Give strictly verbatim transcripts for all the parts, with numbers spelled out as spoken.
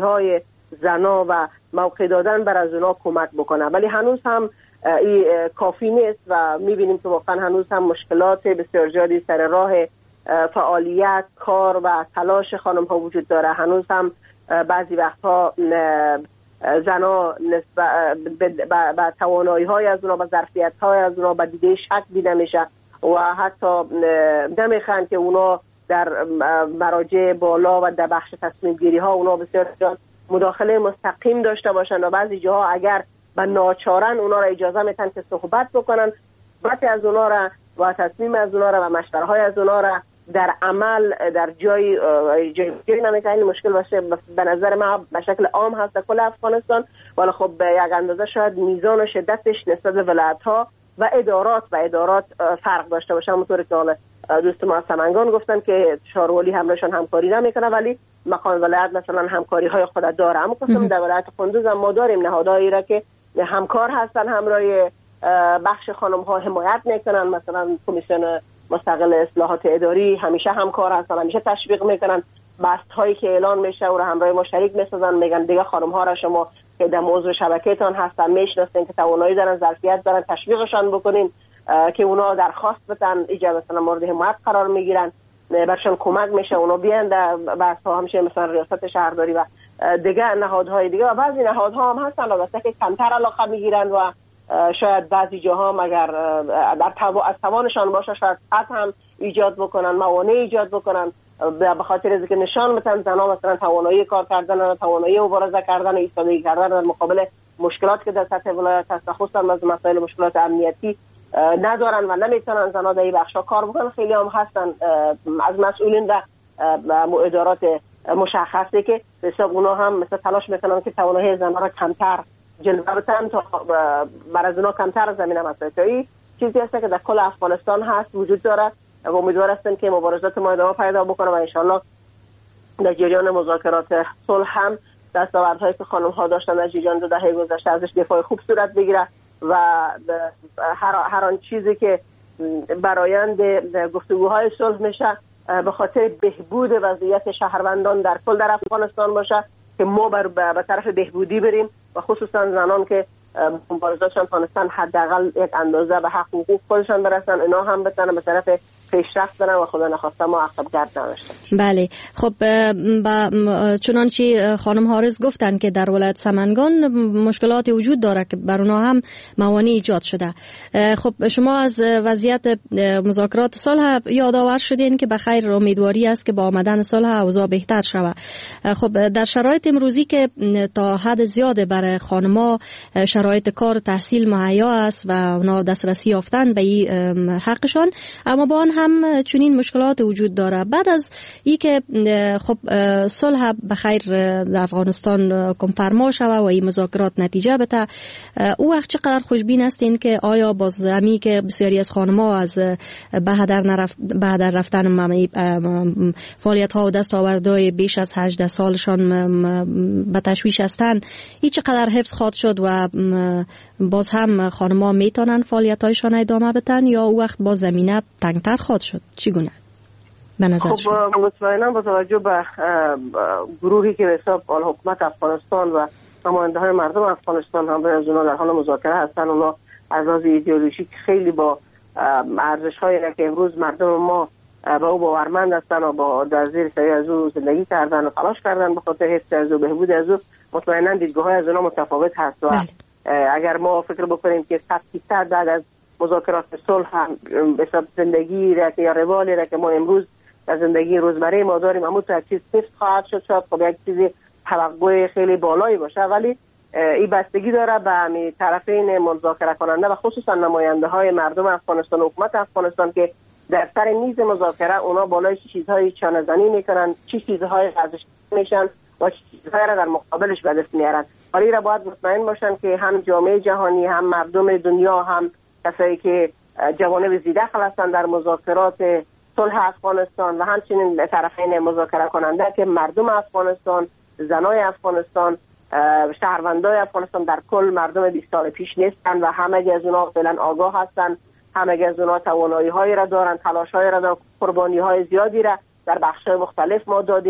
های زنا و موقع دادن بر از اونا کمک بکنه. ولی هنوز هم این کافی نیست و میبینیم که واقعا هنوز هم مشکلات بسیار زیادی سر راه فعالیت، کار و تلاش خانم ها وجود داره. هنوز هم بعضی وقتها زنا نسبت به توانایی های از اونا، به ظرفیت های از اونا به دیده شک دیده میشه و حتی نمیخوان که اونا در مراجع بالا و در بخش تصمیم گیری ها اونا بسیار مداخله مستقیم داشته باشن و بعضی جاها اگر به ناچارن اونا را اجازه میتن که صحبت بکنن، صحبت از اونا را و تصمیم از اونا را و مشوره های از اونا را در عمل در جای جای, جای نمیتن. این مشکل باشه به نظر من به شکل عام هست در کل افغانستان، ولی خب یک اندازه شاید میزان و شدتش نسبت به ولایت ها و ادارات و ادارات فرق داشته باشه. همونطوری که حالا دوست ما از سمنگان گفتن که شاروالی همراهشان همکاری نمیکنه، ولی مقام ولایت مثلا همکاری های خود داره. اما قسم در ولایت کندوز هم ما داریم نهادهایی را که همکار هستن، همراه بخش خانم ها حمایت میکنن. مثلا کمیسیون مستقل اصلاحات اداری همیشه همکار هستن، همیشه تشویق میکنن. بست هایی که اعلان میشه و همراه ما شریک میسازن، میگن دیگه خانم ها را شما که در موضوع شبکه‌تان هستن میشناسین که توانایی دارن، ظرفیت دارن، تشویقشان بکنین که اونا درخواست بدن، اینجا مثلا مورد حمایت قرار میگیرن، برشان کمک میشه اونا بیان در بحث ها. همیشه مثلا ریاست شهرداری و دیگه نهادهای دیگه و بعضی نهادها هم هستن البته که کمتر علاقه میگیرن و شاید بعضی جاها مگر در تو... از توانشان باشه شاید قطع هم ایجاد بکنن، موانع ایجاد بکنن به خاطر از که نشان بدن زنا مثلا توانایی کار کردن و توانایی مبارزه کردن و ایستادگی کردن در مقابل مشکلات که در سطح ولایت هست، خصوصا از مسائل مشکلات امنیتی ندارن و نمیتونن زنا در این بخشا کار بکنن. خیلی هم هستن از مسئولین و ادارات مشخصه که به حساب اونا هم مثلا تلاش میکنن که توانایی زنا را کمتر جلوه بدن تا بر از اونا کمتر زمینه مسائلی. چیزی هست که در کل افغانستان هست وجود داره و امیدوار هستن که مبارزات ما ادامه پیدا بکنه و انشالله در جریان مذاکرات صلح هم دستاوردهایی که خانم ها داشتن در جریان دو دهه گذشته ازش دفاع خوب صورت بگیره و هر هر آن چیزی که برآیند گفتگوهای صلح میشه به خاطر بهبود وضعیت شهروندان در کل در افغانستان باشه که ما بر به طرف بهبودی بریم و خصوصا زنان که مبارزاتشان تانستن حداقل یک اندازه به حق حقوق خودشان برسن، اینا هم بتونن به طرف پیشرفت برن و خدا نخواسته ما عقب گرد نباشیم. بله خب با چنانچه خانم حارس گفتن که در ولایت سمنگان مشکلات وجود داره که بر اونها هم موانع ایجاد شده. خب شما از وضعیت مذاکرات صلح یادآور شدین که بخیر امیدواری است که با آمدن صلح اوضاع بهتر شود. خب در شرایط امروزی که تا حد زیاد برای خانم‌ها شرایط کار و تحصیل مهیا است و اونا دسترسی یافتن به این حقشان، اما با آن هم چنین مشکلات وجود داره. بعد از ای که خب صلح بخیر در افغانستان کنفرما شود و این مذاکرات نتیجه بده، او وقت چقدر خوشبین هستین که آیا باز همی که بسیاری از خانم‌ها از بهدر نرفت بهدر رفتن فعالیت ها و دستاوردهای بیش از هجده سالشان به تشویش هستند، این چقدر حفظ خواهد شد و باز هم خانم‌ها میتونن فعالیت‌هایشان ادامه بدن یا او وقت باز زمینه تنگتر خواهد شد؟ چگونه به نظر خب شما؟ مطمئنا با توجه به گروهی که به حساب حکومت افغانستان و نماینده‌های مردم افغانستان هم از اونا در حال مذاکره هستن، اونا از لحاظ ایدئولوژیک خیلی با ارزش‌هایی که امروز مردم ما با او باورمند هستن و با در زیر سایه از او زندگی کردن و تلاش کردن به خاطر حفظ از او بهبود از او، مطمئنا دیدگاه‌های از اونا متفاوت هست و اگر ما فکر بکنیم که صد فیصد بعد از مذاکرات صلح هم به حساب زندگی را که یا روالی را که ما امروز در زندگی روزمره ما داریم همون تا چیز حفظ خواهد شد، شاید خب یک چیزی توقع خیلی بالایی باشه، ولی این بستگی داره به همین طرفین مذاکره کننده و خصوصا نماینده های مردم افغانستان و حکومت افغانستان که در سر میز مذاکره اونا بالای چه چیزهای چانه‌زنی میکنن، چه چیزهای ارزش میشن و چه چیزهای را در مقابلش به دست میارن. ولی را باید مطمئن باشن که هم جامعه جهانی، هم مردم دنیا، هم کسایی که جوانب زیدخل هستن در مذاکرات صلح افغانستان و همچنین طرفین مذاکره کننده که مردم افغانستان، زنای افغانستان، شهروندای افغانستان در کل مردم بیست سال پیش نیستن و همه از اونا فعلا آگاه هستن، همه از اونا توانایی هایی را دارن، تلاش هایی را دارن، قربانی های زیادی را در بخش مختلف ما دادیم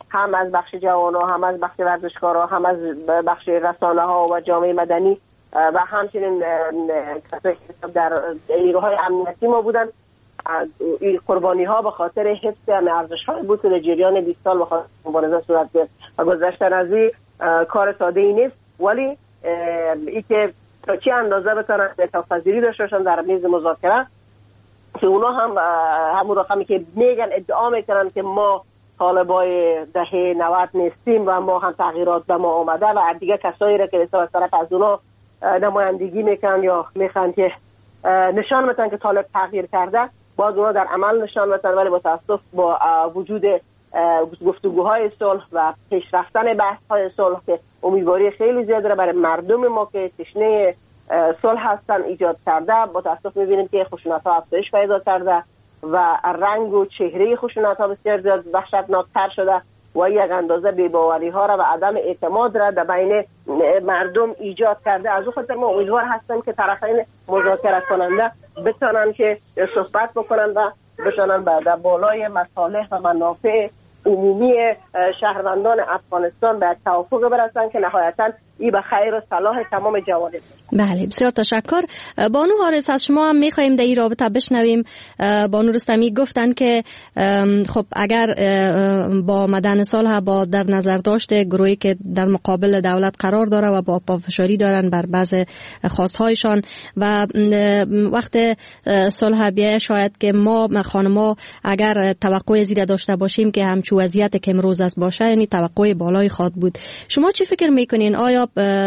هم از بخش جوانان، هم از بخش ورزشکارا، هم از بخش رسانه ها و جامعه مدنی و همچنین کسایی که در نیروهای امنیتی ما بودن. این قربانی ها به خاطر حفظ ارزش های بود که در جریان بیست سال به خاطر مبارزه صورت گرفت و گذشتن از این کار ساده ای نیست، ولی ای که تا چه اندازه بتونن اتفاق‌پذیری داشته باشن در میز مذاکره که اونا هم همون رقمی که میگن ادعا میکنن که ما طالبای دهه نود نیستیم و ما هم تغییرات به ما آمده و دیگه کسایی را که از طرف از اونا نمایندگی میکنن یا میخوان که نشان بدن که طالب تغییر کرده، باز اونا در عمل نشان بدن. ولی با تاسف با وجود گفتگوهای صلح و پیشرفتن بحث‌های صلح که امیدواری خیلی زیاده برای مردم ما که تشنه صلح هستن ایجاد کرده، با تاسف می‌بینیم که خشونت‌ها افزایش پیدا کرده و رنگ و چهره خشونت‌ها بسیار زیاد وحشتناک‌تر شده و یک اندازه بی‌باوری‌ها را و عدم اعتماد را در بین مردم ایجاد کرده. از اون خاطر ما امیدوار هستیم که طرفین مذاکره کننده بتونن که صحبت بکنن و بتونن در بالای مصالح و منافع عمومی شهروندان افغانستان به توافق برسن که نهایتاً ای به خیر و صلاح تمام جوانب. بله، بسیار تشکر. بانو حارث، از شما هم میخواییم در این رابطه بشنویم. بانو رستمی گفتن که خب اگر با مدن صلح با در نظر داشته گروهی که در مقابل دولت قرار داره و با پافشاری دارن بر بعض خواستهایشان و وقت صلح بیایه، شاید که ما خانما اگر توقع زیاد داشته باشیم که همچو وضعیت که امروز است باشه، یعنی توقع بالای خواد بود. شما چی فکر میکنین؟ آیا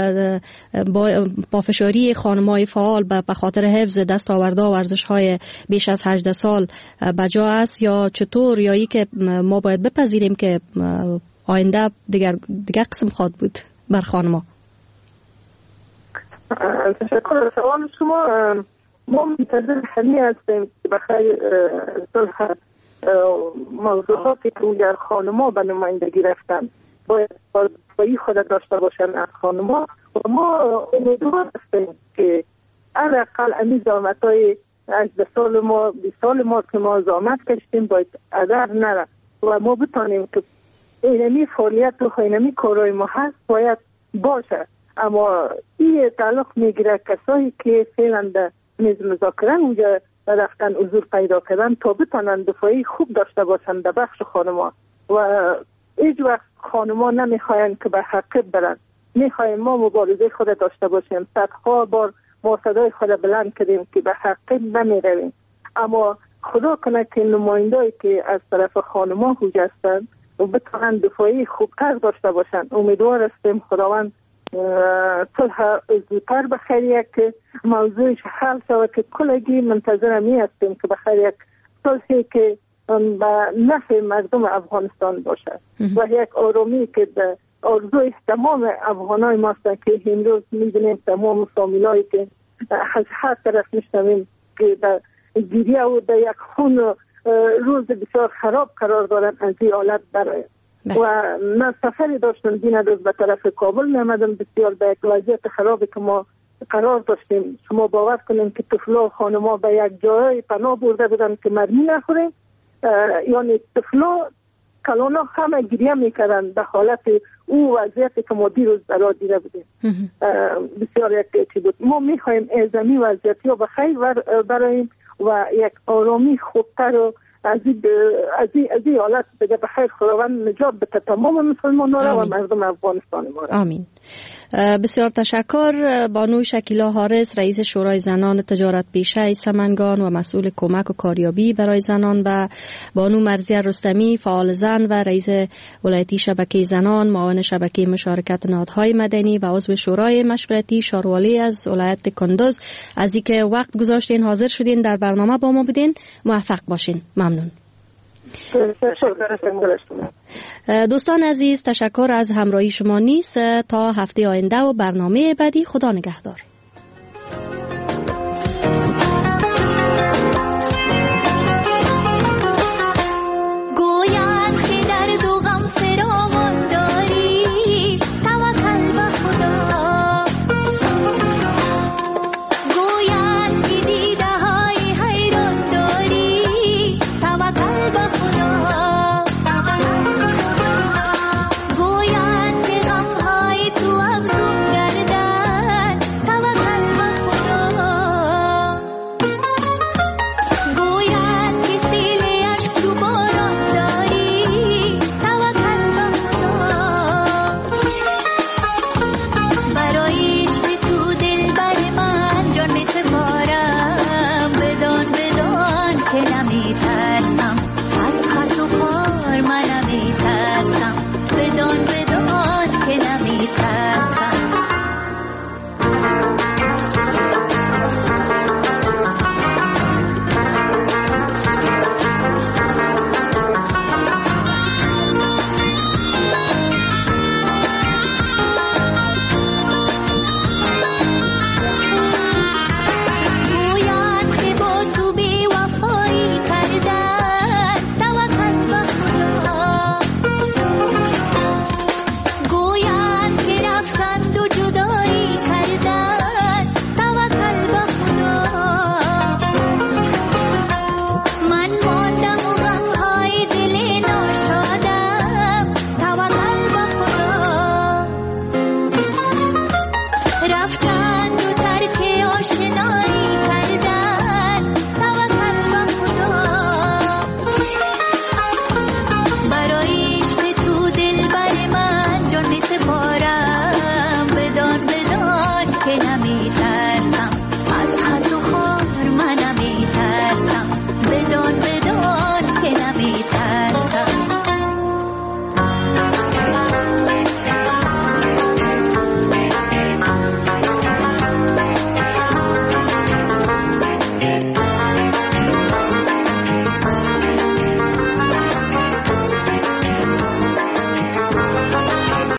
با پافشاری خانم‌های فعال به خاطر حفظ دستاوردها و ارزش‌های بیش از هجده سال بجا است، یا چطور، یا ای که ما باید بپذیریم که آینده دیگر دیگر قسم خواد بود بر خانم‌ها؟ تشکر از سوال شما. ما منتظر همین هستیم که بخیر صلح موضوعاتی که اگر خانم‌ها به نمایندگی رفتن باید بایی خود داشته باشن از خانم‌ها و ما امیدوار هستیم که حداقل امی زحمت‌های از سال ما بیست سال ما که ما زحمت کشیدیم باید هدر نره و ما بتانیم که اینمی فعالیت و اینمی کارهای ما هست باید باشه. اما این تعلق میگیره کسایی که فعلا در میز مذاکره اونجا رفتن حضور پیدا کردن تا بتانن دفاعی خوب داشته باشن در بخش خانم‌ها و هیچ وقت خانم‌ها نمیخواین که به حقیقت برن. میخوایم ما مبارزه خود داشته باشیم. صدها بار ما صدای خود بلند کردیم که به حقیقت نمیرویم، اما خدا کنه که نماینده‌ای که از طرف خانم‌ها حجت هستند و بتونن دفاعی خوبتر داشته باشن. امیدوار هستیم خداوند صلح زودتر بخیر یک موضوعش حل شود که کلگی منتظر می هستیم که بخیر یک صلحی که به نفع مردم افغانستان باشه و یک آرامی که به آرزوی تمام افغانای ما است که امروز می‌بینیم تمام فامیلایی که از هر طرف میشنویم که در گریه و در یک خون روز بسیار خراب قرار دارن از این حالت برای و من سفری داشتم دین روز به طرف کابل میامدم، بسیار به یک وضعیت خرابی که ما قرار داشتیم. شما باور کنیم که طفلا و خانما به یک جای پناه برده بودن که مرمی نخوریم، یعنی طفلا کلانا همه گریه میکردن به حالت او وضعیتی که ما دیروز برای دیده بودیم. بسیار یک چی بود. ما میخوایم ازمی وضعیتی رو بخیر براییم و یک آرامی خوبتر و از این از این حالت بگه بخیر خداوند نجات بده تمام مسلمانان و مردم افغانستان ما. آمین. بسیار تشکر. بانو شکیلا حارث، رئیس شورای زنان تجارت پیشه سمنگان و مسئول کمک و کاریابی برای زنان، و بانو مرضیه رستمی، فعال زن و رئیس ولایتی شبکه زنان، معاون شبکه مشارکت نهادهای مدنی و عضو شورای مشورتی شاروالی از ولایت کندوز، از اینکه وقت گذاشتین حاضر شدین در برنامه با ما بدین. موفق باشین. ممنون. دوستان عزیز، تشکر از همراهی شما نیست تا هفته آینده و برنامه بعدی. خدا نگهدار.